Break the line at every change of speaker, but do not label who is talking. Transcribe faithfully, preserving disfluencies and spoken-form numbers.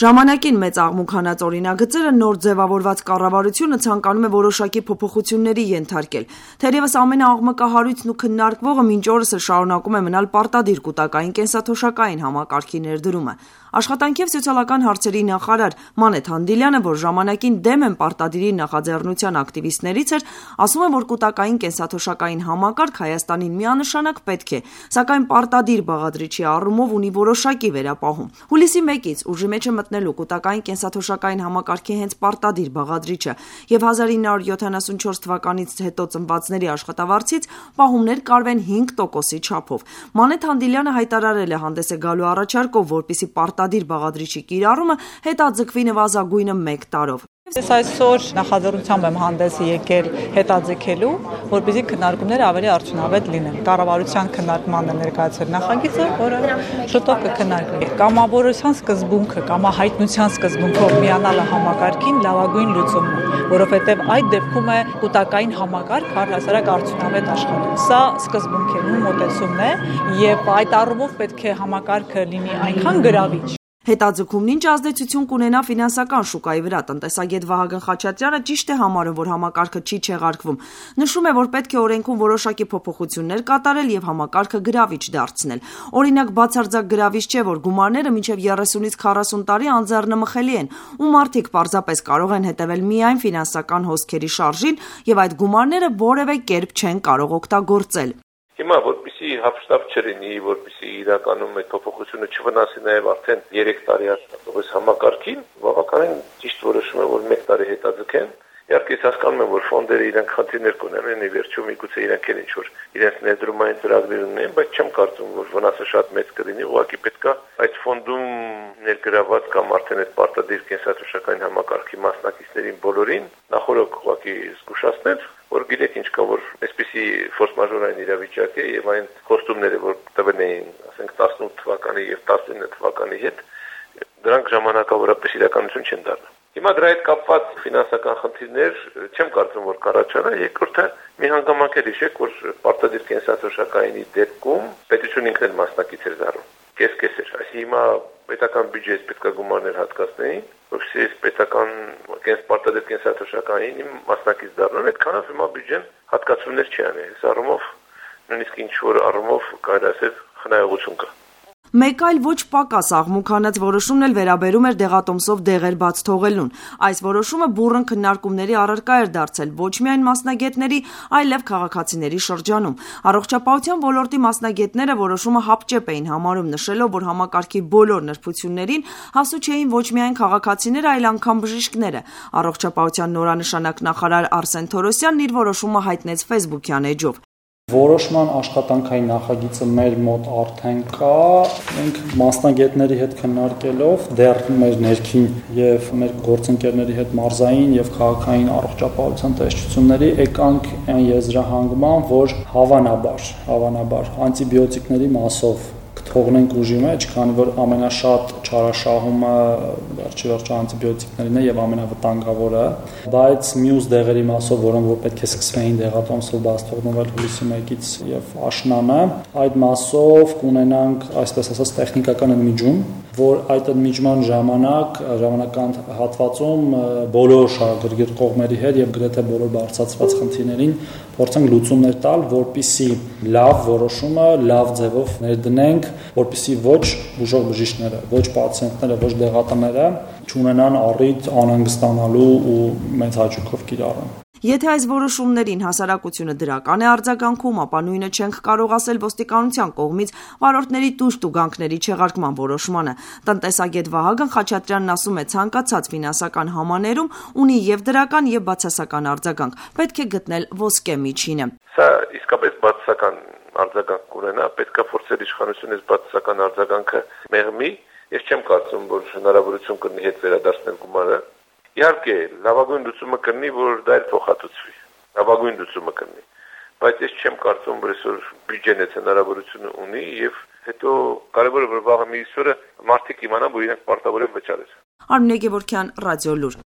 Ժամանակին մեծ աղմուկ հանած օրինագծերը նոր ձևավորված կառավարությունը ցանկանում է որոշակի փոփոխությունների ենթարկել։ Թերևս ամենաաղմկահարույցն ու քննարկվողը մինչ օրս էլ շարունակում է մնալ պարտադիր կուտակային կենսաթոշակային համակարգի ներդրումը։ Աշխատանքի և սոցիալական հարցերի նախարար Մանեթ Հանդիլյանը, որ ժամանակին դեմ են պարտադիրի նախաձեռնության ակտիվիստներից էր, ասում է, որ կուտակային կենսաթոշակային համակարգ Հայաստանին միանշանակ պետք է, սակայն պարտադիր բաղադրիչի առումով ունի որոշակի վերապահում։ Հուլիսի մեկից ուժի մեջ է մտնելու կուտակային կենսաթոշակային համակարգի հենց պարտադիր բաղադրիչը, և հազար ինը հարյուր յոթանասունչորս թվականից հետո ծնվածների աշխատավարձից պահումներ կարվեն հինգ տոկոսի չափով։ Մանեթ Հանդիլյանը հայտարարել է հանդես է գալու առաջարկով, որպեսզի պարտադիր բաղադրիչի կիրառումը հետաձգվի նվազագույնը մեկ տարով։
Ես այսօր նախաձեռնությամբ եմ հանդես եկել հետաձգելու, որպեսզի քննարկումները ավելի արդյունավետ լինեն։ Կառավարության քննարկման է ներկայացել նախագիծը, որը շուտով կքննարկվի։ Կամավորության սկզբունքը, կամահայտնության սկզբունքով միանալը համակարգին լավագույն լուծումն է, որովհետև այդ դեպքում է կուտակային համակարգ առհասարակ արդյունավետ աշխատում։ Սա սկզբունքերում մոտեցումն է, եւ այդ առումով պետք է համակարգը լինի այնքան գրավիչ։
Հետաձգումն ինչ ազդեցություն կունենա ֆինանսական շուկայի վրա, տնտեսագետ Վահագն Խաչատրյանը ճիշտ է համարում, որ համակարգը չի չեղարկվում։ Նշում է, որ պետք է օրենքում որոշակի փոփոխություններ կատարել եւ համակարգը գրավիչ դարձնել։ Օրինակ, բացարձակ գրավիչ չէ, որ գումարները մինչեւ երեսունից քառասուն տարի անձեռնմխելի են, ու մարդիկ պարզապես կարող են հետևել միայն ֆինանսական հոսքերի շարժին եւ այդ գումարները որևէ կերպ չեն կարող օգտագործել։
Հիմա որպեսզի հապշտապ չլինի, որպեսզի իրականում այդ փոփոխությունը չվնասի նաև արդեն երեք տարի աշխատող այս համակարգին, բավականին ճիշտ որոշում է, որ մեկ տարի հետաձգեն։ Իհարկե ես հասկանում եմ, որ ֆոնդերը իրենք խնդիրներ կունենան, ի վերջո միգուցե իրենք էլ ինչ-որ իրենց ներդրումային ծրագրեր ունեն, բայց չեմ կարծում, որ վնասը շատ մեծ կլինի, ուղղակի պետք է այդ ֆոնդում ներգրաված կամ արդեն այդ պարտադիր կենսաթոշակային համակարգի մասնակիցներին բոլորին նախորդ ուղղակի զգուշացնել, որ գիտեք ինչ կա, որ այսպիսի ֆորս մաժորային իրավիճակ է եւ այն խոստումները, որ տվել էին, ասենք տասնութ թվականի եւ տասնինը թվականի հետ, դրանք ժամանակավորապես իրականություն չեն դառնա։ Հիմա դրա հետ կապված ֆինանսական խնդիրներ չեմ կարծում, որ կառաջանա։ Երկրորդը մի հանգամանք է հիշեք, որ պարտադիր կենսաթոշակայինի դեպքում պետությունն ինքն էլ մասնակից էր դառնում։ Կես-կես էր։ Այսինքն հիմա պետական բյուջեից պետք է գումարներ հատկացնեին, որովհետեւ այս պետական կենս պարտադիր կենսաթոշակայինի մասնակից դառնան, այդքանով հիմա բյուջեն հատկացումներ չի անի։ Այս առումով նույնիսկ ինչ որ առումով կարելի ասել խնայողություն կա։
Մեկ այլ ոչ պակաս աղմուկ հանած որոշումն էլ վերաբերում էր դեղատոմսով դեղեր բաց թողելուն։ Այս որոշումը բուռն քննարկումների առարկա էր դարձել ոչ միայն մասնագետների, այլև քաղաքացիների շրջանում։ Առողջապահության ոլորտի մասնագետները որոշումը հապճեպ էին համարում, նշելով, որ համակարգի բոլոր նրբություններին հասու չէին ոչ միայն քաղաքացիները, այլ անգամ բժիշկները։ Առողջապահության նորանշանակ նախարար Արսեն Թորոսյանն իր որոշումը հայտնեց Facebook-յան էջով։
Որոշման աշխատանքային նախագիծը մեր մոտ արդեն կա, մենք մասնագետների հետ քննարկելով դեռ մեր ներքին եւ մեր գործընկերների հետ մարզային եւ քաղաքային առողջապահության տեսչությունների եկանք այն եզրահանգման, որ հավանաբար, հավանաբար անտիբիոտիկների մասով թողնենք ուժի մեջ, քանի որ ամենաշատ չարաշահումը վերջի վերջո անտիբիոտիկներն է եւ ամենավտանգավորը, բայց մյուս դեղերի մասով, որոնք որ պետք է սկսվեին դեղատոմսով բաց թողնվել հուլիսի մեկից եւ աշնանը, այդ մասով կունենանք, այսպես ասած, տեխնիկական ընդմիջում, որ այդ ընդմիջման ժամանակ ժամանական հատվածում բոլոր շահագրգիռ կողմերի հետ եւ գրեթե բոլոր բարձրացված խնդիրներին փորձենք լուծումներ տալ, որպիսի լավ որոշումը լավ ձևով ներդնենք, որպիսի ոչ բուժող բժիշկները, ոչ պացիենտները, ոչ դեղատները չունենան առիթ անհանգստանալու ու մեծ հաճույքով կիրառեն։
Եթե այս որոշումներին հասարակությունը դրական է արձագանքում, ապա նույնը չենք կարող ասել ոստիկանության կողմից վարորդների տուժ-տուգանքների չեղարկման որոշմանը։ Տնտեսագետ Վահագն Խաչատրյանն ասում է, ցանկացած ֆինանսական համաներում ունի եւ դրական եւ բացասական արձագանք։ Պետք է գտնել ոսկե միջինը։
Սա իսկապես բացասական արձագանք կունենա, պետք է փորձել իշխանությունը բացասական արձագանքը մեղմի։ Ես չեմ կարծում, որ հնարավորություն կլինի հետ վերադարձնել գումարը։ Իհարկե, լավագույն լուծումը կլինի, որ դա էլ փոխհատուցվի։ Լավագույն լուծումը կլինի, բայց ես չեմ կարծում, որ այսօր բյուջեն այդ հնարավորությունը ունի եւ հետո կարևորը որ վաղը մի իսօրը մարդիկ իմանան, որ իրենք պարտավոր են վճարել։
Արմինե Գևորգյան, Ռադիոլուր։